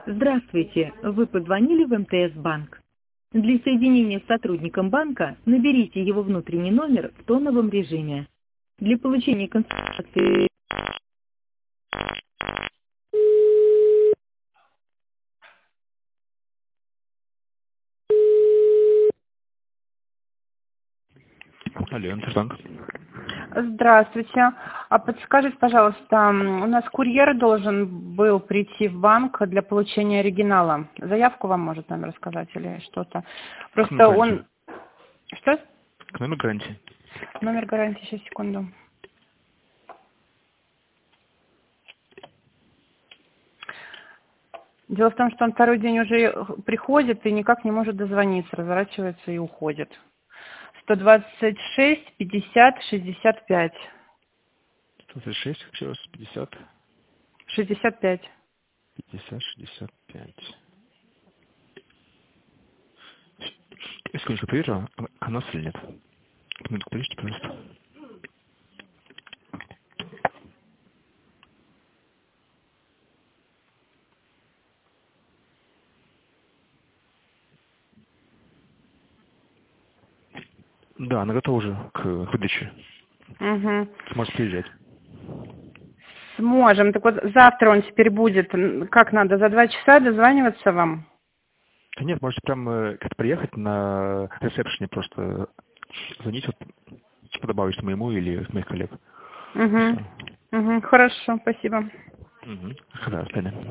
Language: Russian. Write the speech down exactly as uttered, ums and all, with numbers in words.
Здравствуйте, вы позвонили в эм тэ эс банк. Для соединения с сотрудником банка наберите его внутренний номер в тоновом режиме. Для получения консультации... Алло, Интербанк. Здравствуйте. А подскажите, пожалуйста, м, у нас курьер должен был прийти в банк для получения оригинала. Заявку вам может нам рассказать или что-то? К номеру Просто гарантии. он... Что? К номеру гарантии. Номер гарантии, сейчас, секунду. Дело в том, что он второй день уже приходит и никак не может дозвониться, разворачивается и уходит. сто двадцать шесть пятьдесят шестьдесят пять. сто шесть, еще раз, пятьдесят, шестьдесят пять. пятьдесят, шестьдесят пять. Секундочку, проверю, а а нас или нет. Минутку, подождите, пожалуйста. Да, она готова уже к выдаче. Угу. Сможет приезжать. Сможем. Так вот, завтра он теперь будет. М, Как надо, за два часа дозваниваться вам? Да нет, можете прямо как-то приехать на ресепшене, просто звонить, вот, добавить моему или моих коллег. И Угу. все. Угу. Хорошо, спасибо. Угу. Да, до свидания.